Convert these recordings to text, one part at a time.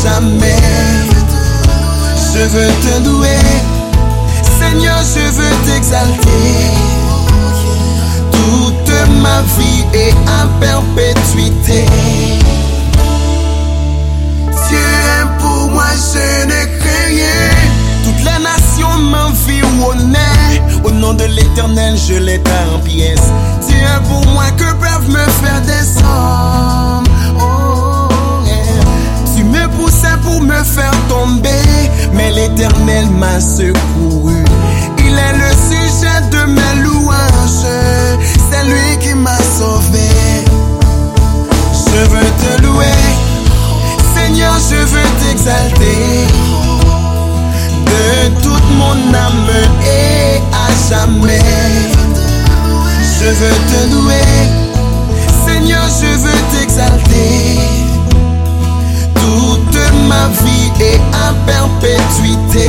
jamais. Je veux te louer, Seigneur, je veux t'exalter. Toute ma vie et à perpétuité. Dieu est pour moi, je ne crains rien. Toutes les nations m'environnaient. Au nom de l'Éternel, je l'éteins en pièces. Dieu est pour moi, que peuvent me faire des hommes. Oh, yeah. Tu me poussais pour me faire tomber, mais l'Éternel m'a secouru. Il est le sujet de mes louanges. C'est lui qui m'a sauvé. Je veux te louer, Seigneur, je veux t'exalter. De toute mon âme et à jamais. Je veux te louer, Seigneur, je veux t'exalter. Toute ma vie et à perpétuité.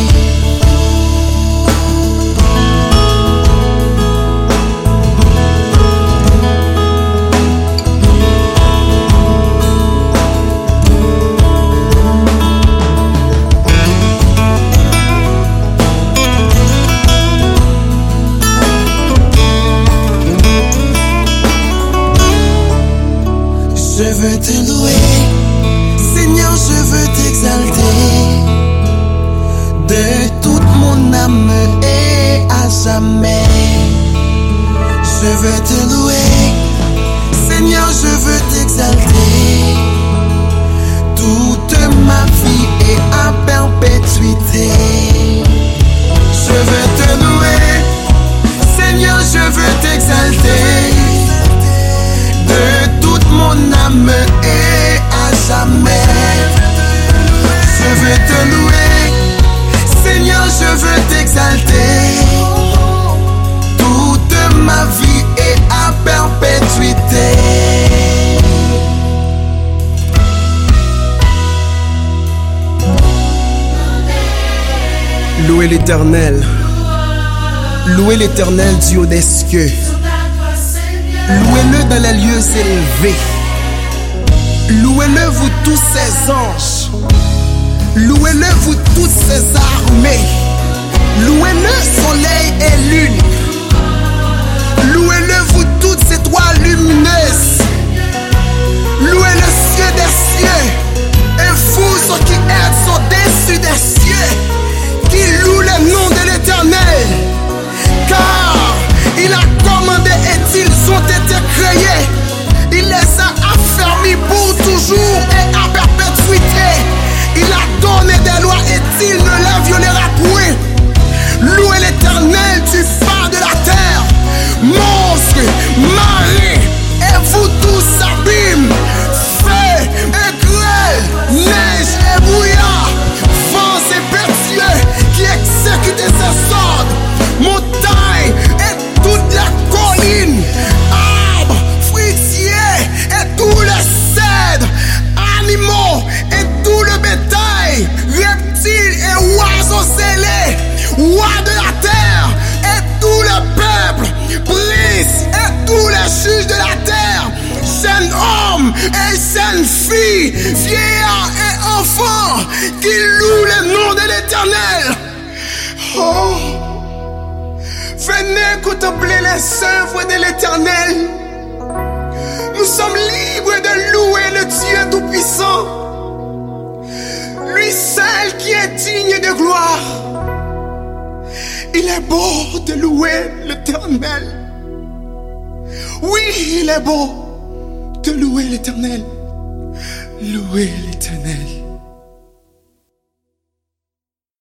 Je veux te louer, Seigneur, je veux t'exalter. De toute mon âme et à jamais. Je veux te louer, Seigneur, je veux t'exalter. Toute ma vie et à perpétuité. Je veux te louer, Seigneur, je veux t'exalter. De toute mon âme et à jamais. Je veux te louer, Seigneur, je veux t'exalter. Toute ma vie et à perpétuité. Louez l'Éternel. Louez l'Éternel, Dieu des cieux. Louez-le dans les lieux élevés. Louez-le, vous tous ses anges. Louez-le, vous toutes ses armées. Louez-le, soleil et lune. Louez-le, vous toutes ces étoiles lumineuses. Louez le ciel des cieux. Et vous, ceux qui êtes au-dessus des cieux, qui louent le nom de l'Éternel. Car il a commandé et ils ont été créés. Il les a affermis pour toujours et à perpétuité. Il a donné des lois et il ne les violera point. Louez l'Éternel du fond de la terre. Monstres, marées, et vous tous abîmes. Feu et grêle, neige et brouillard. Vents impétueux qui exécutent ses ordres. Montagnes et toutes les collines. Arbres, fruitiers et tous les cèdres. Animaux et tout le bétail. Reptiles et oiseaux zélés. Rois de la terre et tout le peuple. Princes et tous les juges de la terre. Jeunes hommes et jeunes filles. Vieillards et enfants qui louent le nom de l'Éternel. Oh, venez contempler les œuvres de l'Éternel. Nous sommes libres de louer le Dieu Tout-Puissant. Lui seul qui est digne de gloire. Il est beau de louer l'Éternel. Oui, il est beau de louer l'Éternel. Louez l'Éternel.